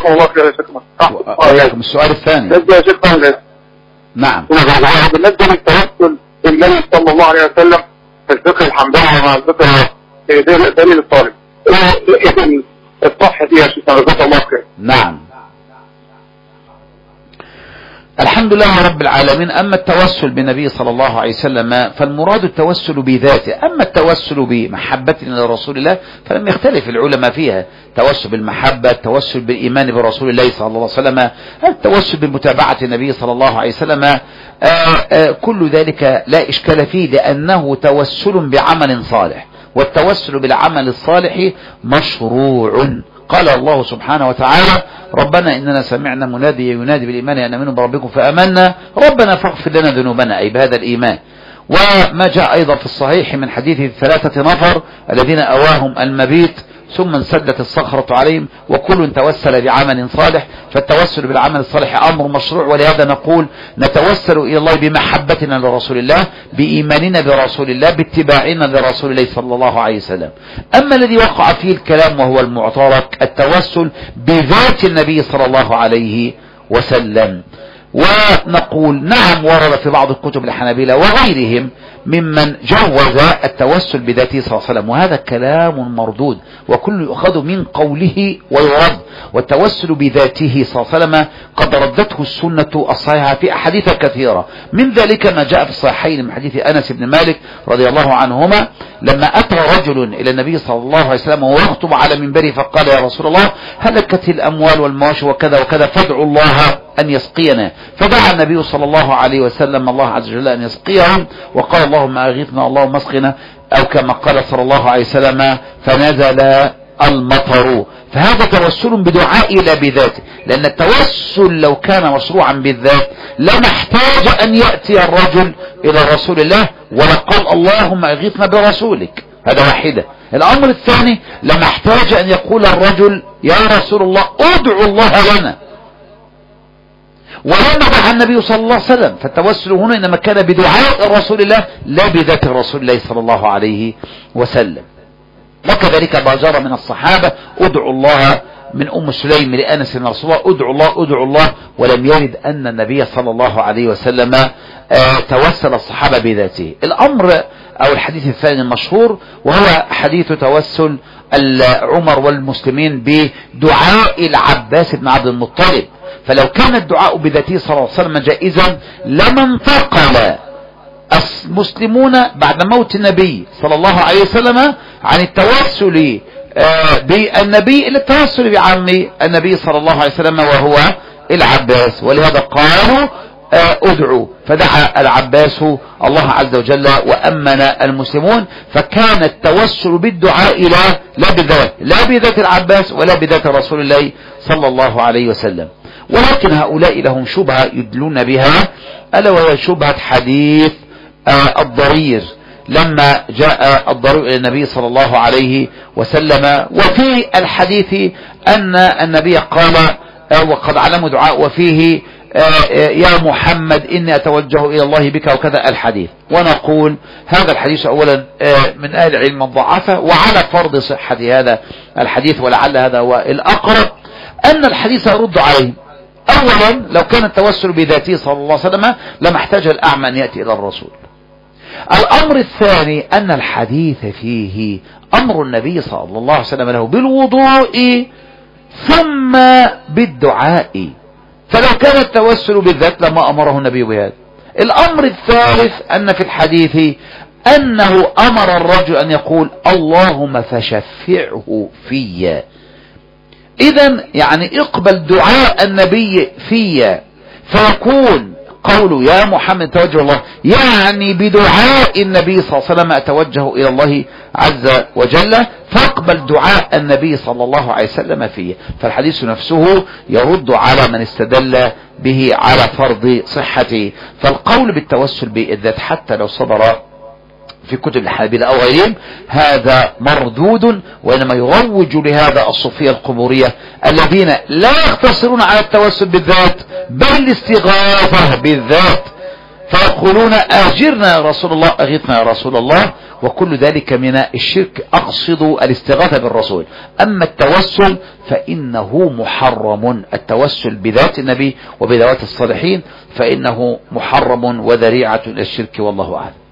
جزاكم الله خير يا شيخنا. وإياكم. السؤال الثاني. بالنسبة يا شيخنا نعم. بالنسبة للتوسل بالنبي صلى الله عليه وسلم في الفقه الحمداني مع الفقه دليل الطالب، ايه الصح دي يا شيخنا؟ جزاكم الله خير. نعم. الحمد لله رب العالمين. أما التوسل بالنبي صلى الله عليه وسلم فالمراد التوسل بذاته، أما التوسل بمحبتنا لرسول الله فلم يختلف العلماء فيها، توسل بالمحبة، التوسل بالإيمان برسول الله صلى الله عليه وسلم، التوسل بمتابعة النبي صلى الله عليه وسلم، كل ذلك لا إشكال فيه، لأنه توسل بعمل صالح، والتوسل بالعمل الصالح مشروع. قال الله سبحانه وتعالى: ربنا إننا سمعنا مناديا ينادي بالإيمان أن آمنوا بربكم فآمنا ربنا فاغفر لنا ذنوبنا، أي بهذا الإيمان. وما جاء أيضا في الصحيح من حديث 3 نفر الذين أواهم المبيت ثم انسدت الصخرة عليهم وكل توسل بعمل صالح، فالتوسل بالعمل الصالح أمر مشروع، ولهذا نقول نتوسل إلى الله بمحبتنا لرسول الله، بإيماننا برسول الله، باتباعنا لرسول الله صلى الله عليه وسلم. أما الذي وقع فيه الكلام وهو المعترك التوسل بذات النبي صلى الله عليه وسلم، ونقول نعم ورد في بعض الكتب الحنابلة وغيرهم ممن جوز التوسل بذاته صلى الله عليه وسلم، وهذا كلام مردود وكل يؤخذ من قوله ويرد. والتوسل بذاته صلى الله عليه وسلم قد ردته السنة الصحيحة في أحاديث كثيرة، من ذلك ما جاء في الصحيحين من حديث أنس بن مالك رضي الله عنهما لما أتى رجل إلى النبي صلى الله عليه وسلم وهو يخطب على منبره فقال: يا رسول الله هلكت الأموال والمواشي وكذا وكذا فادعوا الله أن يسقينا. فدعا النبي صلى الله عليه وسلم الله عز وجل أن يسقيهم، وقال: اللهم أغثنا اللهم اسقنا، أو كما قال صلى الله عليه وسلم: فنزل المطر. فهذا توسل بدعاء لا بذاته، لأن التوسل لو كان مشروعا بالذات لما احتاج أن يأتي الرجل إلى رسول الله ولقال: اللهم أغثنا برسولك. هذا واحدة. الأمر الثاني لما احتاج أن يقول الرجل: يا رسول الله ادعو الله لنا، ولما دعا النبي صلى الله عليه وسلم. فالتوسل هنا إنما كان بدعاء رسول الله لا بذات رسول الله صلى الله عليه وسلم. وكذلك ما جرى من الصحابة: ادعوا الله، من أم سليم لأنس بن رسول الله: ادعوا الله ادعوا الله. ولم يرد أن النبي صلى الله عليه وسلم توسل الصحابة بذاته. الأمر أو الحديث الثاني المشهور وهو حديث توسل عمر والمسلمين بدعاء العباس بن عبد المطلب. فلو كان الدعاء بذاته صلى الله عليه وسلم جائزا لما انتقل المسلمون بعد موت النبي صلى الله عليه وسلم عن التوسل بالنبي إلى التوسل بعم النبي صلى الله عليه وسلم وهو العباس. ولهذا قالوا: ادعوا، فدعا العباس الله عز وجل وأمن المسلمون. فكان التوسل بالدعاء لا بذات العباس ولا بذات رسول الله صلى الله عليه وسلم. ولكن هؤلاء لهم شبهة يدلون بها، ألا وهي شبهة حديث الضرير، لما جاء الضرير إلى النبي صلى الله عليه وسلم وفي الحديث أن النبي قال: وقد علموا دعاء، وفيه: يا محمد إني أتوجه إلى الله بك، وكذا الحديث. ونقول هذا الحديث أولا من أهل العلم الضعفة، وعلى فرض صحة هذا الحديث ولعل هذا هو الأقرب أن الحديث يرد عليه. أولا لو كان التوسل بذاته صلى الله عليه وسلم لما احتاج الأعمى أن يأتي إلى الرسول. الأمر الثاني أن الحديث فيه أمر النبي صلى الله عليه وسلم له بالوضوء ثم بالدعاء، فلو كان التوسل بالذات لما أمره النبي بهذا. الأمر الثالث أن في الحديث أنه أمر الرجل أن يقول: اللهم فشفعه في. إذن يعني اقبل دعاء النبي في، فيكون قوله يا محمد توجه الله يعني بدعاء النبي صلى الله عليه وسلم أتوجه إلى الله عز وجل، فاقبل دعاء النبي صلى الله عليه وسلم فيه. فالحديث نفسه يرد على من استدل به على فرض صحته. فالقول بالتوسل بالذات حتى لو صدر في كتب الحنابلة أو غيرهم هذا مردود، وإنما يروج لهذا الصوفية القبورية الذين لا يقتصرون على التوسل بالذات بل الاستغاثة بالذات. فيقولون اجرنا يا رسول الله، اغثنا يا رسول الله، وكل ذلك من الشرك. اقصد الاستغاثة بالرسول. اما التوسل فانه محرم، التوسل بذات النبي وبذوات الصالحين فانه محرم وذريعة الى الشرك، والله اعلم.